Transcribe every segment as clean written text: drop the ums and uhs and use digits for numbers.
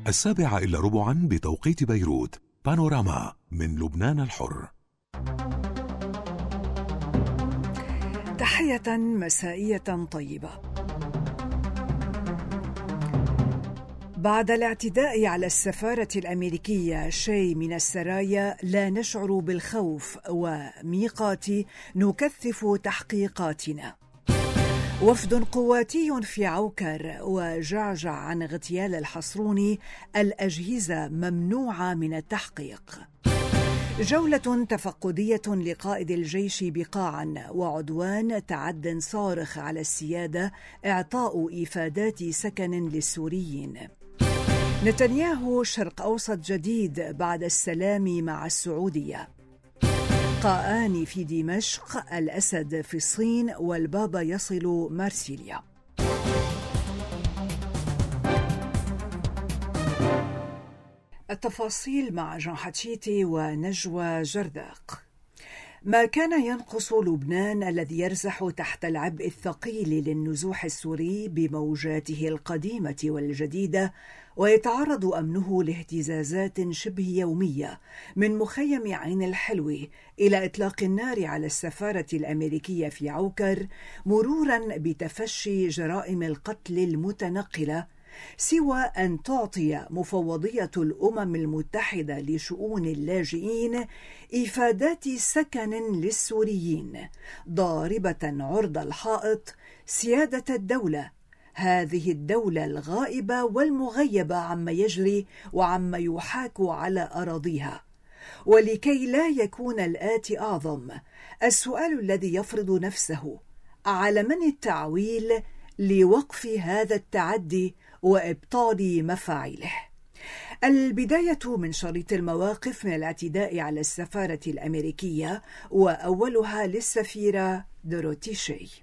7:15 بتوقيت بيروت. بانوراما من لبنان الحر. تحية مسائية طيبة. بعد الاعتداء على السفارة الأمريكية شيء من السرايا لا نشعر بالخوف، وميقات نكثف تحقيقاتنا. وفد قواتي في عوكر وجعجع عن اغتيال الحصروني، الأجهزة ممنوعة من التحقيق. جولة تفقدية لقائد الجيش بقاعا، وعدوان تعد صارخ على السيادة، إعطاء إفادات سكن للسوريين. نتنياهو شرق أوسط جديد بعد السلام مع السعودية. قاآن في دمشق، الأسد في الصين، والبابا يصل مارسيليا. التفاصيل مع جان حتشيتي ونجوى جرداق. ما كان ينقص لبنان الذي يرزح تحت العبء الثقيل للنزوح السوري بموجاته القديمة والجديدة، ويتعرض أمنه لاهتزازات شبه يومية، من مخيم عين الحلوة إلى إطلاق النار على السفارة الأمريكية في عوكر، مرورا بتفشي جرائم القتل المتنقلة، سوى أن تعطي مفوضية الأمم المتحدة لشؤون اللاجئين إفادات سكن للسوريين، ضاربة عرض الحائط سيادة الدولة، هذه الدولة الغائبة والمغيبة عما يجري وعما يحاك على أراضيها. ولكي لا يكون الآتي أعظم، السؤال الذي يفرض نفسه: على من التعويل لوقف هذا التعدي وإبطال مفاعله؟ البداية من شريط المواقف من الاعتداء على السفارة الأمريكية، وأولها للسفيرة دوروثي شي.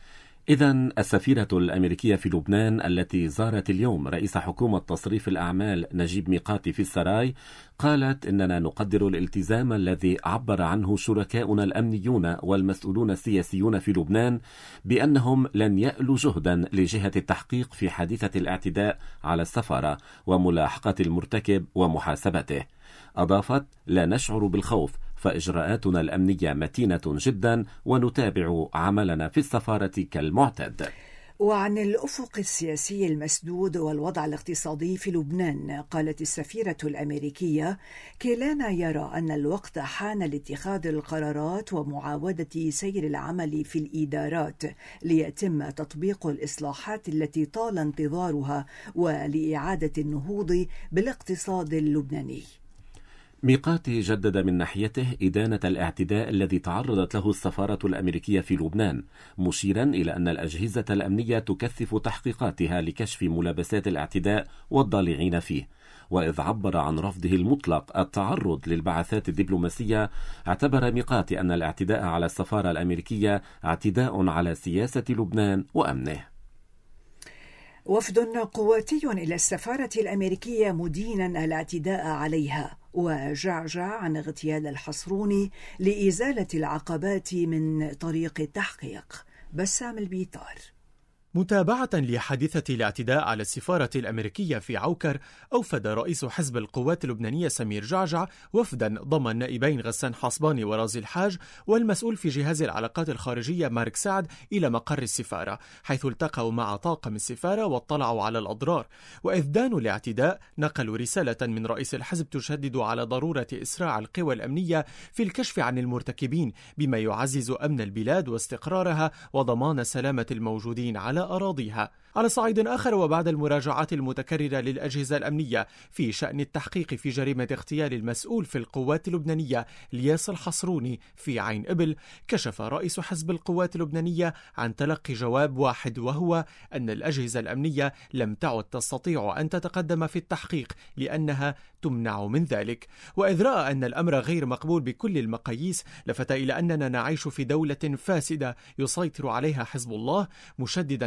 إذن السفيرة الأمريكية في لبنان التي زارت اليوم رئيس حكومة تصريف الأعمال نجيب ميقاتي في السراي قالت إننا نقدر الالتزام الذي عبر عنه شركاؤنا الأمنيون والمسؤولون السياسيون في لبنان بأنهم لن يألوا جهدا لجهة التحقيق في حادثة الاعتداء على السفارة وملاحقة المرتكب ومحاسبته. أضافت: لا نشعر بالخوف، فإجراءاتنا الأمنية متينة جدا ونتابع عملنا في السفارة كالمعتاد. وعن الأفق السياسي المسدود والوضع الاقتصادي في لبنان، قالت السفيرة الأمريكية: كلانا يرى أن الوقت حان لاتخاذ القرارات ومعاودة سير العمل في الإدارات ليتم تطبيق الإصلاحات التي طال انتظارها ولإعادة النهوض بالاقتصاد اللبناني. ميقاتي جدد من ناحيته إدانة الاعتداء الذي تعرضت له السفارة الأمريكية في لبنان، مشيرا إلى أن الأجهزة الأمنية تكثف تحقيقاتها لكشف ملابسات الاعتداء والضالعين فيه. وإذ عبر عن رفضه المطلق التعرض للبعثات الدبلوماسية، اعتبر ميقاتي أن الاعتداء على السفارة الأمريكية اعتداء على سياسة لبنان وأمنه. وفد قواتي إلى السفارة الأمريكية مدينا الاعتداء عليها، وجعجع عن اغتيال الحصروني لإزالة العقبات من طريق التحقيق. بسام البيطار. متابعة لحادثة الاعتداء على السفارة الأمريكية في عوكر، أوفد رئيس حزب القوات اللبنانية سمير جعجع وفدا ضم النائبين غسان حصباني ورازي الحاج والمسؤول في جهاز العلاقات الخارجية مارك سعد إلى مقر السفارة، حيث التقوا مع طاقم السفارة واطلعوا على الأضرار. وإذ دانوا الاعتداء، نقلوا رسالة من رئيس الحزب تشدد على ضرورة إسراع القوى الأمنية في الكشف عن المرتكبين، بما يعزز أمن البلاد واستقرارها وضمان سلامة الموجودين على أراضيها. على صعيد آخر، وبعد المراجعات المتكررة للأجهزة الأمنية في شأن التحقيق في جريمة اغتيال المسؤول في القوات اللبنانية الياس الحصروني في عين إبل، كشف رئيس حزب القوات اللبنانية عن تلقي جواب واحد، وهو أن الأجهزة الأمنية لم تعد تستطيع أن تتقدم في التحقيق لأنها تمنع من ذلك. وإذ رأى أن الأمر غير مقبول بكل المقاييس، لفت إلى أننا نعيش في دولة فاسدة يسيطر عليها حزب الله، مشددا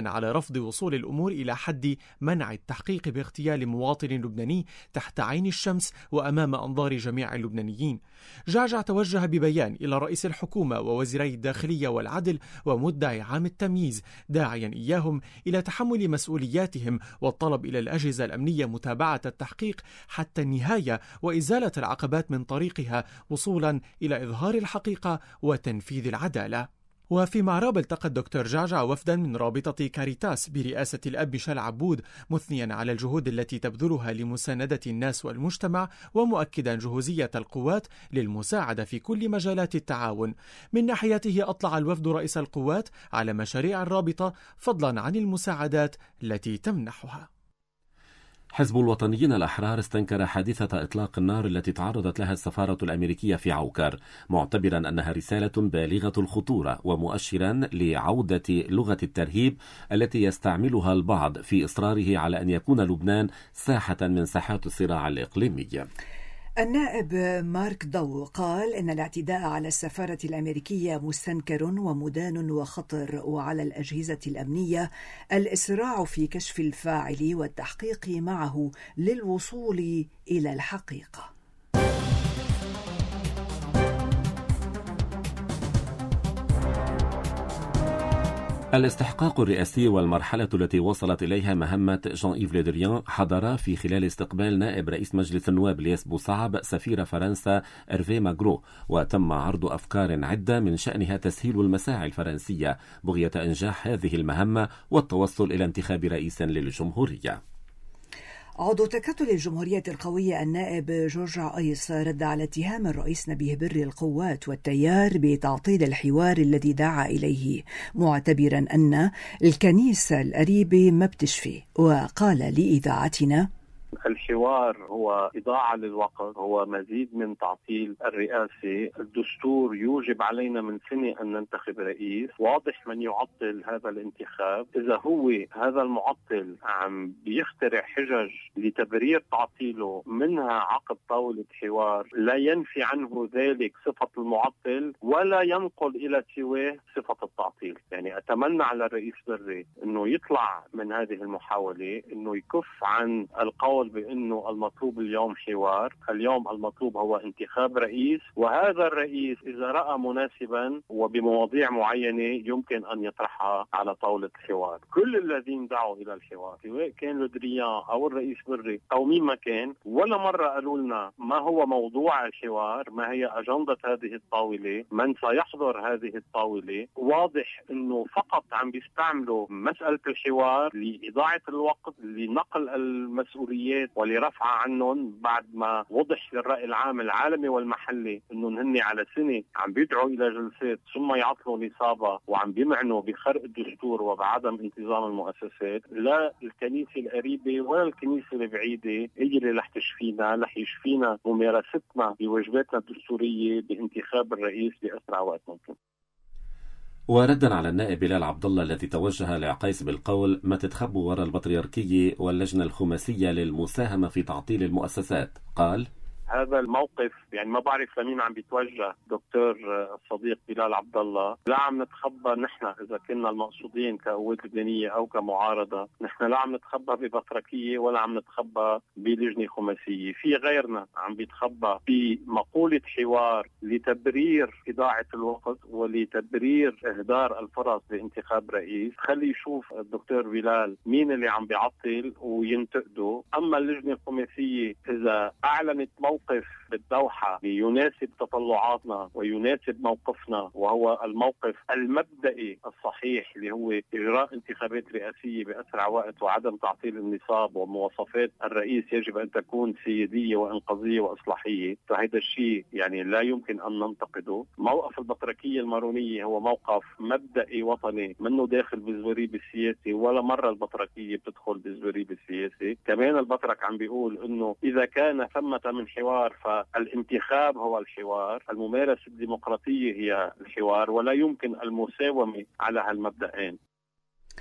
مصرا على رفض وصول الأمور إلى حد منع التحقيق باغتيال مواطن لبناني تحت عين الشمس وأمام أنظار جميع اللبنانيين. جعجع توجه ببيان إلى رئيس الحكومة ووزيري الداخلية والعدل ومدعي عام التمييز، داعيا إياهم إلى تحمل مسؤولياتهم والطلب إلى الأجهزة الأمنية متابعة التحقيق حتى النهاية وإزالة العقبات من طريقها وصولا إلى إظهار الحقيقة وتنفيذ العدالة. وفي معراب التقى الدكتور جعجع وفدا من رابطة كاريتاس برئاسة الأب ميشيل عبود، مثنيا على الجهود التي تبذلها لمساندة الناس والمجتمع، ومؤكدا جهوزية القوات للمساعدة في كل مجالات التعاون. من ناحيته أطلع الوفد رئيس القوات على مشاريع الرابطة فضلا عن المساعدات التي تمنحها. حزب الوطنيين الأحرار استنكر حادثة إطلاق النار التي تعرضت لها السفارة الأمريكية في عوكر، معتبرا أنها رسالة بالغة الخطورة ومؤشرا لعودة لغة الترهيب التي يستعملها البعض في إصراره على أن يكون لبنان ساحة من ساحات الصراع الإقليمي. النائب مارك ضو قال إن الاعتداء على السفارة الأمريكية مستنكر ومدان وخطر، وعلى الأجهزة الأمنية الإسراع في كشف الفاعل والتحقيق معه للوصول إلى الحقيقة. الاستحقاق الرئاسي والمرحلة التي وصلت إليها مهمة جان إيف لي دريان حضرا في خلال استقبال نائب رئيس مجلس النواب لياس بوصعب سفير فرنسا إرفي ماغرو، وتم عرض أفكار عدة من شأنها تسهيل المساعي الفرنسية بغية إنجاح هذه المهمة والتوصل إلى انتخاب رئيس للجمهورية. عضو تكتل الجمهورية القوية النائب جورجا أيس رد على اتهام الرئيس نبيه بري القوات والتيار بتعطيل الحوار الذي دعا إليه، معتبرا أن الكنيسة القريبة ما بتشفي، وقال لإذاعتنا: الحوار هو إضاعة للوقت، هو مزيد من تعطيل الرئاسة. الدستور يوجب علينا من سنة أن ننتخب رئيس، واضح من يعطل هذا الانتخاب. إذا هو هذا المعطل عم بيخترع حجج لتبرير تعطيله، منها عقد طاولة حوار، لا ينفي عنه ذلك صفة المعطل ولا ينقل إلى سواه صفة التعطيل. يعني أتمنى على الرئيس بري أنه يطلع من هذه المحاولة، أنه يكف عن القول بأنه المطلوب اليوم حوار. اليوم المطلوب هو انتخاب رئيس، وهذا الرئيس إذا رأى مناسبا وبمواضيع معينة يمكن أن يطرحها على طاولة الحوار. كل الذين دعوا إلى الحوار سواء كان لودريان أو الرئيس بري أو مين ما كان، ولا مرة قالوا لنا ما هو موضوع الحوار، ما هي أجندة هذه الطاولة، من سيحضر هذه الطاولة. واضح أنه فقط عم بيستعملوا مسألة الحوار لإضاعة الوقت، لنقل المسؤوليات ولرفع عنهم، بعد ما وضح للرأي العام العالمي والمحلي انهم هن على سنة عم بيدعوا الى جلسات ثم يعطلوا نصابة وعم بيمعنوا بخرق الدستور وبعدم انتظام المؤسسات. لا الكنيسة القريبة ولا الكنيسة البعيدة هي اللي رح تشفينا، رح يشفينا ممارستنا بواجباتنا الدستورية بانتخاب الرئيس بأسرع وقت ممكن. وردا على النائب بلال عبد الله الذي توجه لعقيس بالقول: ما تتخبوا وراء البطريركية واللجنة الخماسية للمساهمة في تعطيل المؤسسات، قال: هذا الموقف يعني ما بعرف لمين عم بيتوجه دكتور الصديق بلال عبد الله. لا عم نتخبى نحن إذا كنا المقصودين كقوات لبنانية أو كمعارضة، نحن لا عم نتخبى ببطركية ولا عم نتخبى بلجنة خماسية. في غيرنا عم بيتخبى بمقولة حوار لتبرير إضاعة الوقت ولتبرير إهدار الفرص بانتخاب رئيس. خلي يشوف الدكتور بلال مين اللي عم بيعطل وينتقده. أما اللجنة الخماسية إذا أعلنت موقف بالدوحة يناسب تطلعاتنا ويناسب موقفنا، وهو الموقف المبدئي الصحيح اللي هو إجراء انتخابات رئاسية بأسرع وقت وعدم تعطيل النصاب، ومواصفات الرئيس يجب أن تكون سيادية وإنقاذية وإصلاحية، فهذا الشيء يعني لا يمكن أن ننتقده. موقف البطركية المارونية هو موقف مبدئي وطني، منه داخل بالزوريب السياسي، ولا مرة البطركية بتدخل بالزوريب السياسي. كمان البطرك عم بيقول إنه إذا كان ثمة من حوار فالانتخاب هو الحوار، الممارسة الديمقراطية هي الحوار، ولا يمكن المساومة على هالمبدأين.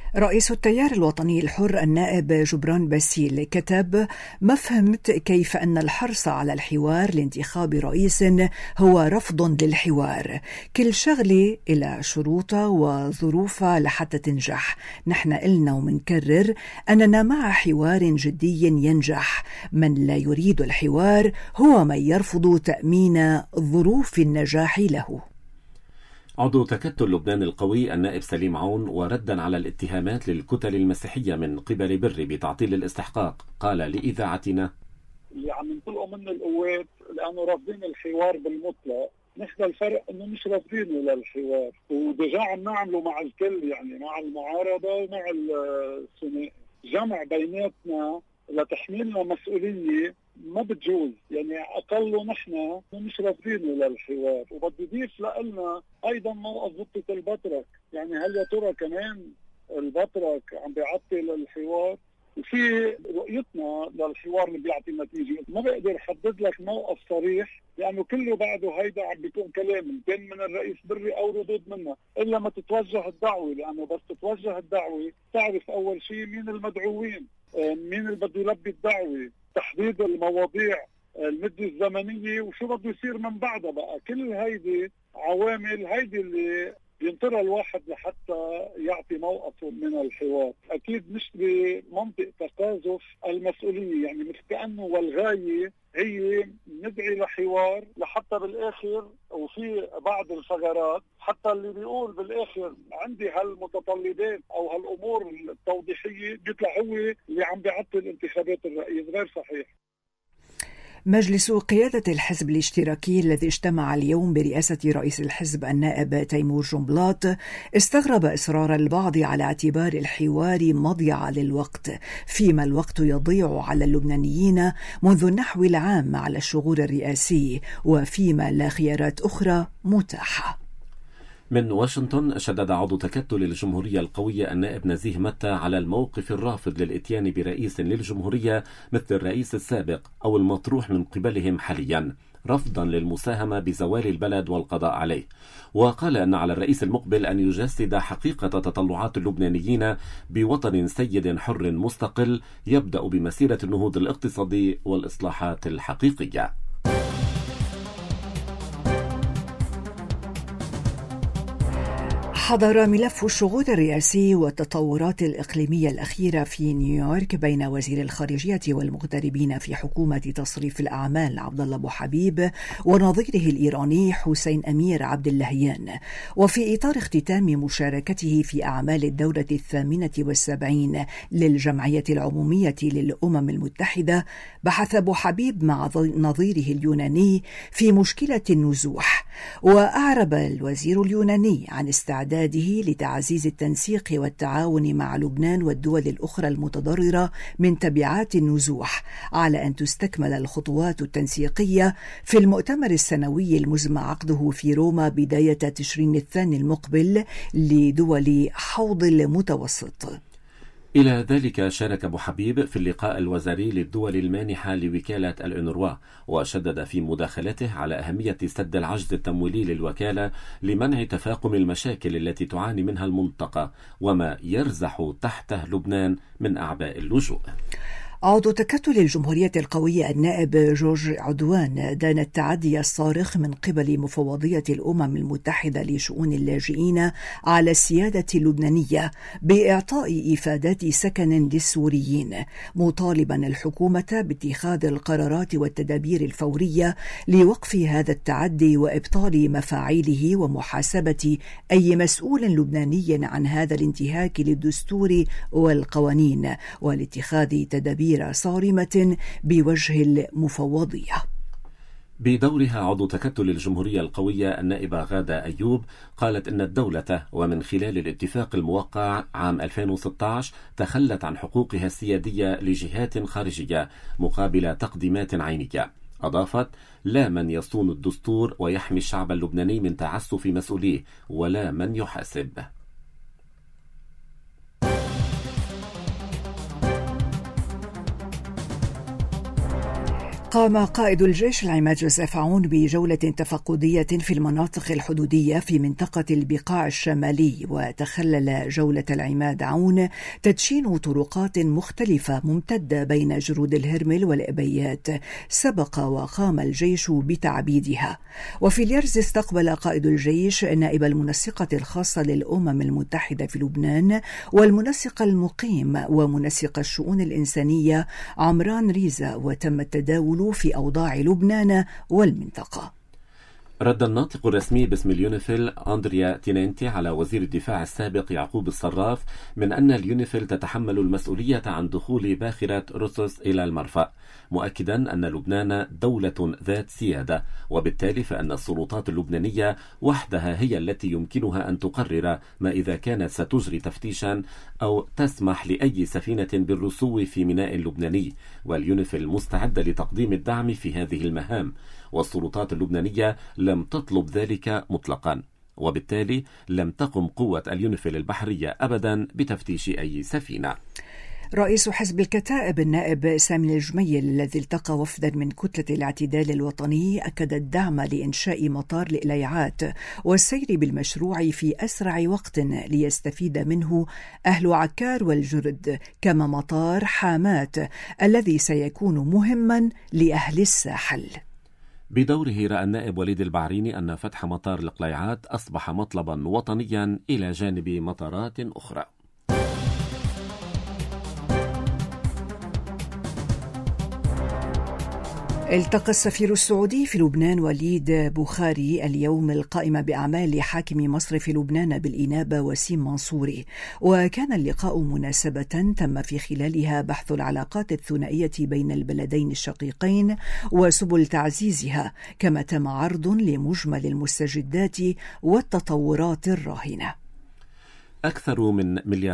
رئيس التيار الوطني الحر النائب جبران باسيل كتب: ما فهمت كيف أن الحرص على الحوار لانتخاب رئيس هو رفض للحوار. كل شغلة إلى شروطها وظروفها لحتى تنجح. نحن قلنا ومنكرر أننا مع حوار جدي ينجح. من لا يريد الحوار هو من يرفض تأمين ظروف النجاح له. عضو تكتل لبنان القوي النائب سليم عون، وردا على الاتهامات للكتل المسيحية من قبل بري بتعطيل الاستحقاق، قال لإذاعتنا: اللي عم ينطلقوا منه القوات لأنه رافضين الحوار بالمطلق. نحن الفرق انه مش رافضينه للحوار، ودجا عم نعمله مع الكل، يعني مع المعارضة ومع الثنائي. جمع بيناتنا لتحميلنا مسؤولية ما بتجوز، يعني أقله نحن مش رافضينه للحوار. وبدي ضيف لنا أيضا موقف ضبطة البطرك، يعني هل يا ترى كمان البطرك عم بيعطل الحوار؟ وفي رؤيتنا للحوار اللي بيعطي نتيجة. ما بقدر حدد لك موقف صريح لأنه كله بعده هيدا عم بيكون كلام كان من الرئيس بري أو ردود منه، إلا ما تتوجه الدعوة. لأنه بس تتوجه الدعوة تعرف أول شيء مين المدعوين، مين اللي بده يلبي الدعوة، تحديد المواضيع، المدة الزمنية، وشو بده يصير من بعدها. بقى كل هيدي عوامل هيدي اللي ينطرها الواحد لحتى يعطي موقفه من الحوار. أكيد مش بمنطق تقاذف المسؤولية، يعني مش كأنه والغاية هي ندعي لحوار لحتى بالآخر، وفي بعض الثغرات حتى اللي بيقول بالآخر عندي هالمتطلبات أو هالأمور التوضيحية بيطلع هو اللي عم بيعطل انتخابات الرئيس. غير صحيح. مجلس قيادة الحزب الاشتراكي الذي اجتمع اليوم برئاسة رئيس الحزب النائب تيمور جنبلاط استغرب إصرار البعض على اعتبار الحوار مضيعة للوقت، فيما الوقت يضيع على اللبنانيين منذ نحو العام على الشغور الرئاسي، وفيما لا خيارات أخرى متاحة. من واشنطن، شدد عضو تكتل الجمهورية القوية النائب نزيه متى على الموقف الرافض للإتيان برئيس للجمهورية مثل الرئيس السابق أو المطروح من قبلهم حاليا، رفضا للمساهمة بزوال البلد والقضاء عليه. وقال أن على الرئيس المقبل أن يجسد حقيقة تطلعات اللبنانيين بوطن سيد حر مستقل يبدأ بمسيرة النهوض الاقتصادي والإصلاحات الحقيقية. حضر ملف الشغور الرئاسي والتطورات الإقليمية الأخيرة في نيويورك بين وزير الخارجية والمغتربين في حكومة تصريف الأعمال عبد الله أبو حبيب ونظيره الإيراني حسين أمير عبد اللهيان. وفي إطار اختتام مشاركته في أعمال الدورة 78 للجمعية العمومية للأمم المتحدة، بحث أبو حبيب مع نظيره اليوناني في مشكلة النزوح. وأعرب الوزير اليوناني عن استعداده لتعزيز التنسيق والتعاون مع لبنان والدول الأخرى المتضررة من تبعات النزوح، على أن تستكمل الخطوات التنسيقية في المؤتمر السنوي المزمع عقده في روما بداية تشرين الثاني المقبل لدول حوض المتوسط. إلى ذلك شارك أبو حبيب في اللقاء الوزاري للدول المانحة لوكالة الأونروا، وشدد في مداخلته على أهمية سد العجز التمويلي للوكالة لمنع تفاقم المشاكل التي تعاني منها المنطقة وما يرزح تحته لبنان من أعباء اللجوء. عضو تكتل الجمهورية القوية النائب جورج عدوان دان التعدي الصارخ من قبل مفوضية الأمم المتحدة لشؤون اللاجئين على السيادة اللبنانية بإعطاء إفادات سكن للسوريين، مطالبا الحكومة باتخاذ القرارات والتدابير الفورية لوقف هذا التعدي وإبطال مفاعيله ومحاسبة أي مسؤول لبناني عن هذا الانتهاك للدستور والقوانين، والاتخاذ تدابير صارمة بوجه المفوضية. بدورها عضو تكتل الجمهورية القوية النائبة غادة أيوب قالت إن الدولة ومن خلال الاتفاق الموقع عام 2016 تخلت عن حقوقها السيادية لجهات خارجية مقابل تقديمات عينية. أضافت: لا من يصون الدستور ويحمي الشعب اللبناني من تعسف مسؤوليه ولا من يحاسب. قام قائد الجيش العماد جوزيف عون بجولة تفقدية في المناطق الحدودية في منطقة البقاع الشمالي، وتخلل جولة العماد عون تدشين طرقات مختلفة ممتدة بين جرود الهرمل والإبيات سبق وقام الجيش بتعبيدها. وفي اليرز استقبل قائد الجيش نائب المنسقة الخاصة للأمم المتحدة في لبنان والمنسق المقيم ومنسق الشؤون الإنسانية عمران ريزا، وتم التداول في أوضاع لبنان والمنطقة. رد الناطق الرسمي باسم اليونيفيل أندريا تينينتي على وزير الدفاع السابق يعقوب الصراف من أن اليونيفيل تتحمل المسؤولية عن دخول باخرة روسوس إلى المرفأ، مؤكدا أن لبنان دولة ذات سيادة، وبالتالي فأن السلطات اللبنانية وحدها هي التي يمكنها أن تقرر ما إذا كانت ستجري تفتيشا أو تسمح لأي سفينة بالرسو في ميناء لبناني، واليونيفيل مستعدة لتقديم الدعم في هذه المهام، والسلطات اللبنانية لم تطلب ذلك مطلقا، وبالتالي لم تقم قوة اليونيفيل البحرية أبدا بتفتيش أي سفينة. رئيس حزب الكتائب النائب سامي الجميل الذي التقى وفدا من كتلة الاعتدال الوطني أكد الدعم لإنشاء مطار الإليعات والسير بالمشروع في أسرع وقت ليستفيد منه أهل عكار والجرد، كما مطار حامات الذي سيكون مهما لأهل الساحل. بدوره رأى النائب وليد البعريني أن فتح مطار القليعات أصبح مطلبا وطنيا إلى جانب مطارات أخرى. التقى السفير السعودي في لبنان وليد بوخاري اليوم القائم بأعمال حاكم مصرف لبنان بالإنابة وسيم منصوري، وكان اللقاء مناسبة تم في خلالها بحث العلاقات الثنائية بين البلدين الشقيقين وسبل تعزيزها، كما تم عرض لمجمل المستجدات والتطورات الراهنة. أكثر من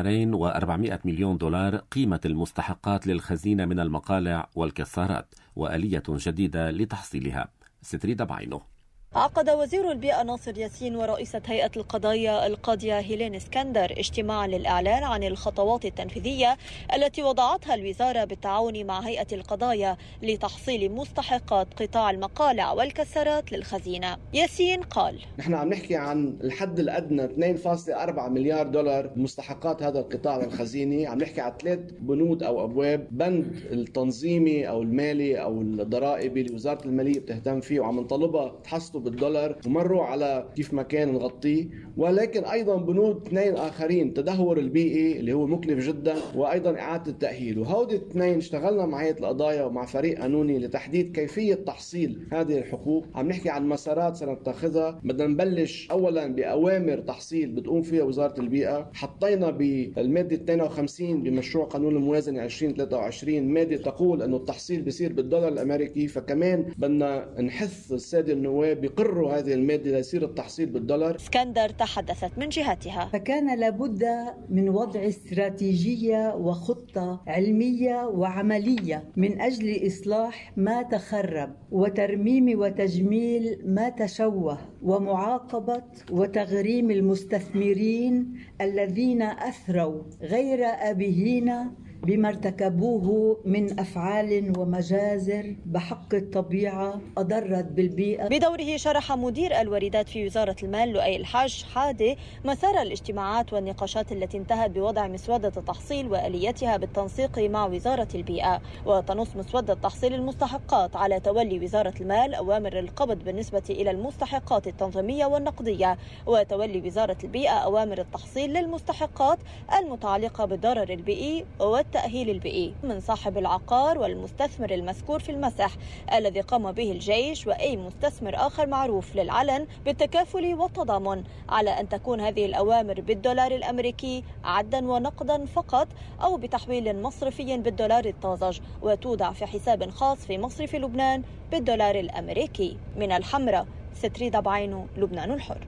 $2.4 قيمة المستحقات للخزينة من المقالع والكسارات، وآلية جديدة لتحصيلها. ستريد بعينه. عقد وزير البيئة ناصر ياسين ورئيسة هيئة القضايا القاضية هيلين اسكندر اجتماعا للإعلان عن الخطوات التنفيذية التي وضعتها الوزارة بالتعاون مع هيئة القضايا لتحصيل مستحقات قطاع المقالع والكسارات للخزينة. ياسين قال: نحن عم نحكي عن الحد الأدنى $2.4 مليار مستحقات هذا القطاع الخزيني. عم نحكي عن 3 بنود أو أبواب: بند التنظيمي أو المالي أو الضرائبي اللي وزارة المالية بتهتم فيه وعم نطلبها تحصله بالدولار ومروا على كيف ما كان نغطيه، ولكن أيضا بنود 2 آخرين: تدهور البيئي اللي هو مكلف جدا، وأيضا إعادة التأهيل. وهودي 2 اشتغلنا مع هيئة القضايا ومع فريق قانوني لتحديد كيفية تحصيل هذه الحقوق. عم نحكي عن مسارات سنتخذها. بدنا نبلش أولا بأوامر تحصيل بتقوم فيها وزارة البيئة. حطينا بالمادة 52 بمشروع قانون الموازنة 2023 مادة تقول أنه التحصيل بيصير بالدولار الأمريكي، فكمان بدنا نحث السادة النواب يقروا هذه المادة ليصير التحصيل بالدولار. اسكندر تحدثت من جهتها: فكان لابد من وضع استراتيجية وخطة علمية وعملية من أجل إصلاح ما تخرب وترميم وتجميل ما تشوه ومعاقبة وتغريم المستثمرين الذين أثروا غير آبهين بما ارتكبوه من أفعال ومجازر بحق الطبيعة أضرت بالبيئة. بدوره شرح مدير الواردات في وزارة المال لؤي الحاج حادي مسار الاجتماعات والنقاشات التي انتهت بوضع مسودة التحصيل وآليتها بالتنسيق مع وزارة البيئة. وتنص مسودة تحصيل المستحقات على تولي وزارة المال أوامر القبض بالنسبة إلى المستحقات التنظيمية والنقدية، وتولي وزارة البيئة أوامر التحصيل للمستحقات المتعلقة بالضرر البيئي والتأهيل البيئي من صاحب العقار والمستثمر المذكور في المسح الذي قام به الجيش وأي مستثمر آخر معروف للعلن بالتكافل والتضامن، على أن تكون هذه الأوامر بالدولار الأمريكي عدا ونقدا فقط أو بتحويل مصرفي بالدولار الطازج، وتوضع في حساب خاص في مصرف لبنان بالدولار الأمريكي. من الحمراء، ستريد بعينه، لبنان الحر.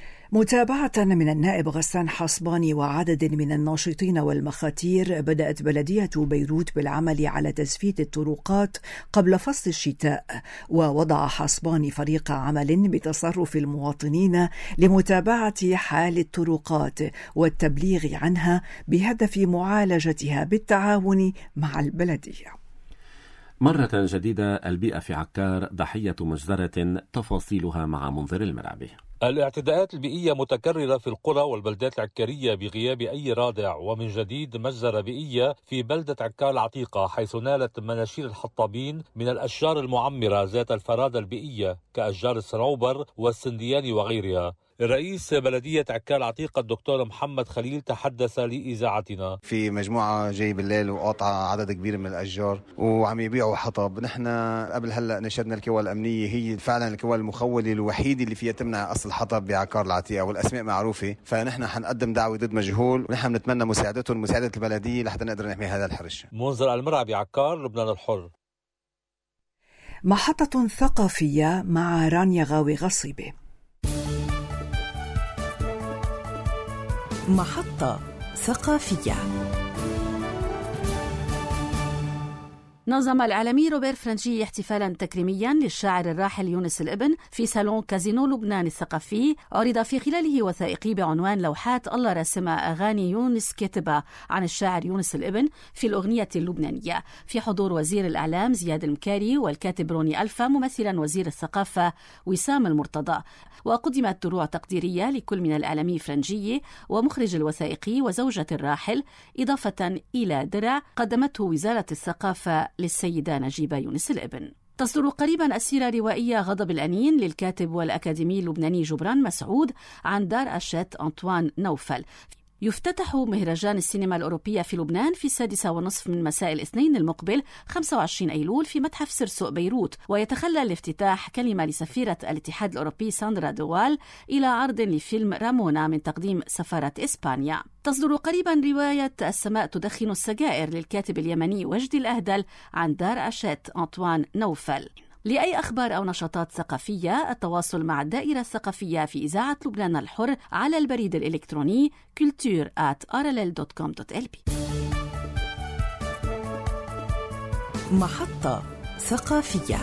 متابعة من النائب غسان حصباني وعدد من الناشطين والمخاتير، بدأت بلدية بيروت بالعمل على تزفيت الطرقات قبل فصل الشتاء، ووضع حصباني فريق عمل بتصرف المواطنين لمتابعة حال الطرقات والتبليغ عنها بهدف معالجتها بالتعاون مع البلدية. مرة جديدة البيئة في عكار ضحية مجزرة، تفاصيلها مع منذر المرعبي. الاعتداءات البيئية متكررة في القرى والبلدات العكارية بغياب أي رادع، ومن جديد مجزرة بيئية في بلدة عكار العتيقة، حيث نالت مناشير الحطابين من الأشجار المعمرة ذات الفرادة البيئية كأشجار الصنوبر والسنديان وغيرها. رئيس بلدية عكار العتيقة الدكتور محمد خليل تحدث لإذاعتنا. في مجموعة جاي بالليل وقاطعة عدد كبير من الأشجار وعم يبيعوا حطب. نحن قبل هلأ نشرنا الكوى الأمنية، هي فعلا الكوى المخولة الوحيدة اللي فيها تمنع أصل الحطب بعكار العتيقة، والأسماء معروفة، فنحن حنقدم دعوة ضد مجهول، ونحن بنتمنى مساعدتهم مساعدة البلدية لحتى نقدر نحمي هذا الحرش. منذر المرعبي، عكار، لبنان الحر. محطة ثقافية مع رانيا غاوي غصيبة. محطة ثقافية. نظم الإعلامي روبير فرنجي احتفالا تكريميا للشاعر الراحل يونس الابن في صالون كازينو لبنان الثقافي، عرض في خلاله وثائقي بعنوان لوحات الله راسمة أغاني يونس كاتبة عن الشاعر يونس الابن في الأغنية اللبنانية، في حضور وزير الإعلام زياد المكاري والكاتب روني ألفا، ممثلا وزير الثقافة وسام المرتضى. وقدمت دروع تقديرية لكل من الإعلامي فرنجي ومخرج الوثائقي وزوجة الراحل، إضافة إلى درع قدمته وزارة الثقافة للسيدة نجيبة يونس الابن. تصدر قريبا السيرة روائية غضب الأنين للكاتب والأكاديمي اللبناني جبران مسعود عن دار أشات أنطوان نوفل. يفتتح مهرجان السينما الأوروبية في لبنان في 6:30 من مساء الاثنين المقبل 25 أيلول في متحف سرسوق بيروت، ويتخلى الافتتاح كلمة لسفيرة الاتحاد الأوروبي ساندرا دوال إلى عرض لفيلم رامونا من تقديم سفارة إسبانيا. تصدر قريبا رواية السماء تدخن السجائر للكاتب اليمني وجدي الأهدل عن دار أشات أنطوان نوفل. لأي أخبار أو نشاطات ثقافية، التواصل مع الدائرة الثقافية في إذاعة لبنان الحر على البريد الإلكتروني culture@rll.com.lb. محطة ثقافية.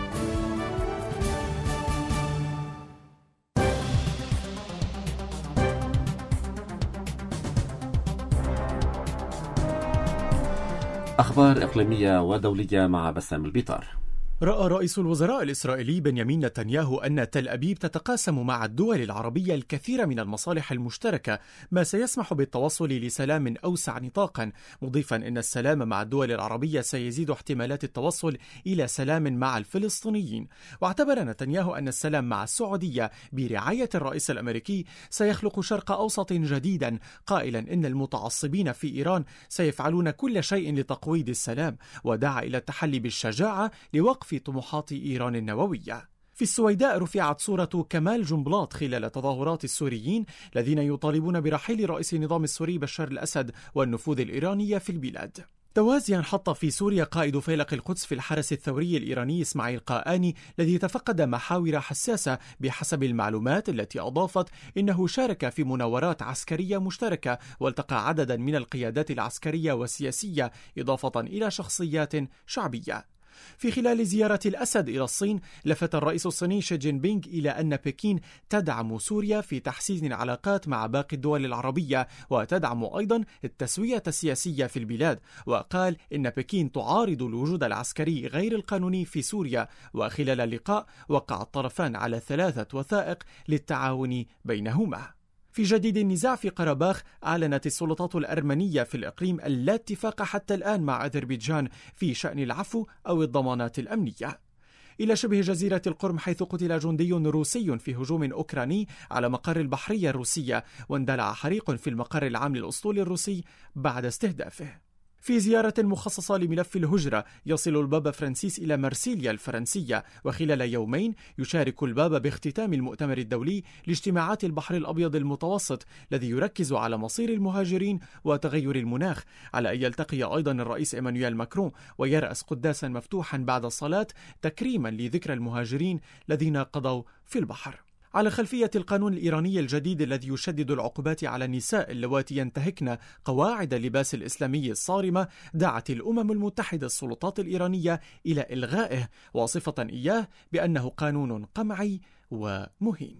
أخبار إقليمية ودولية مع بسام البيطار. رأى رئيس الوزراء الإسرائيلي بنيامين نتنياهو أن تل أبيب تتقاسم مع الدول العربية الكثير من المصالح المشتركة، ما سيسمح بالتوصل لسلام أوسع نطاقا، مضيفا أن السلام مع الدول العربية سيزيد احتمالات التوصل إلى سلام مع الفلسطينيين. واعتبر نتنياهو أن السلام مع السعودية برعاية الرئيس الأمريكي سيخلق شرق أوسط جديدا، قائلا إن المتعصبين في إيران سيفعلون كل شيء لتقويض السلام، ودعا إلى التحلي بالشجاعة لوقف في طموحات إيران النووية. في السويداء رفعت صورة كمال جنبلاط خلال تظاهرات السوريين الذين يطالبون برحيل رئيس النظام السوري بشار الأسد والنفوذ الإيراني في البلاد. توازيا حط في سوريا قائد فيلق القدس في الحرس الثوري الإيراني إسماعيل قائاني، الذي تفقد محاور حساسة بحسب المعلومات التي أضافت إنه شارك في مناورات عسكرية مشتركة والتقى عددا من القيادات العسكرية والسياسية، إضافة إلى شخصيات شعبية. في خلال زيارة الأسد إلى الصين، لفت الرئيس الصيني شي جين بينغ إلى أن بكين تدعم سوريا في تحسين العلاقات مع باقي الدول العربية، وتدعم أيضا التسوية السياسية في البلاد، وقال إن بكين تعارض الوجود العسكري غير القانوني في سوريا. وخلال اللقاء وقع الطرفان على 3 وثائق للتعاون بينهما. في جديد النزاع في قرباخ، أعلنت السلطات الأرمنية في الإقليم اللا اتفاق حتى الآن مع أذربيجان في شأن العفو أو الضمانات الأمنية. إلى شبه جزيرة القرم، حيث قتل جندي روسي في هجوم أوكراني على مقر البحرية الروسية، واندلع حريق في المقر العام للأسطول الروسي بعد استهدافه. في زيارة مخصصة لملف الهجرة، يصل البابا فرانسيس إلى مرسيليا الفرنسية، وخلال يومين يشارك البابا باختتام المؤتمر الدولي لاجتماعات البحر الأبيض المتوسط الذي يركز على مصير المهاجرين وتغير المناخ، على أن يلتقي أيضا الرئيس إيمانويل ماكرون ويرأس قداسا مفتوحا بعد الصلاة تكريما لذكرى المهاجرين الذين قضوا في البحر. على خلفية القانون الإيراني الجديد الذي يشدد العقوبات على النساء اللواتي ينتهكن قواعد اللباس الإسلامي الصارمة، دعت الأمم المتحدة السلطات الإيرانية إلى إلغائه، واصفة إياه بأنه قانون قمعي ومهين.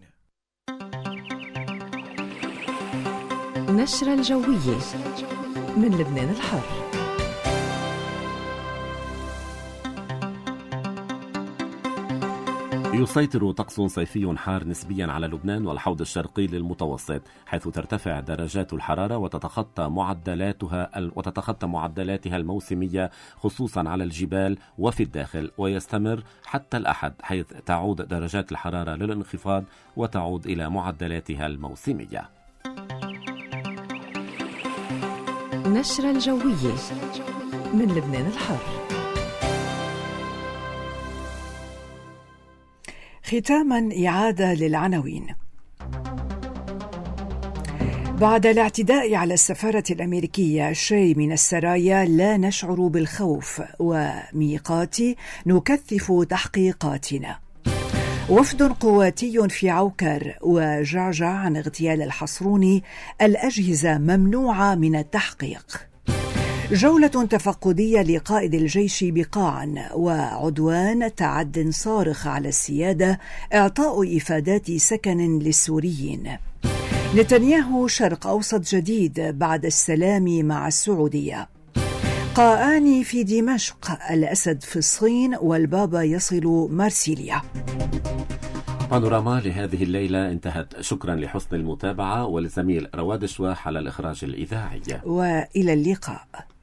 نشرة الجوية من لبنان الحر. يسيطر طقس صيفي حار نسبيا على لبنان والحوض الشرقي للمتوسط، حيث ترتفع درجات الحرارة وتتخطى معدلاتها الموسمية خصوصا على الجبال وفي الداخل، ويستمر حتى الأحد حيث تعود درجات الحرارة للانخفاض وتعود إلى معدلاتها الموسمية. نشرة الجوية من لبنان الحر. ختاما إعادة للعناوين. بعد الاعتداء على السفارة الأمريكية شيء من السرايا لا نشعر بالخوف، وميقاتي نكثف تحقيقاتنا. وفد قواتي في عوكر وجعجع عن اغتيال الحصروني، الأجهزة ممنوعة من التحقيق. جولة تفقدية لقائد الجيش بقاعا، وعدوان تعد صارخ على السيادة، إعطاء إفادات سكن للسوريين. نتنياهو شرق أوسط جديد بعد السلام مع السعودية. قاآني في دمشق، الأسد في الصين، والبابا يصل مارسيليا. بانوراما لهذه الليلة انتهت. شكرا لحسن المتابعة ولزميل رواد شواح على الإخراج الإذاعي، وإلى اللقاء.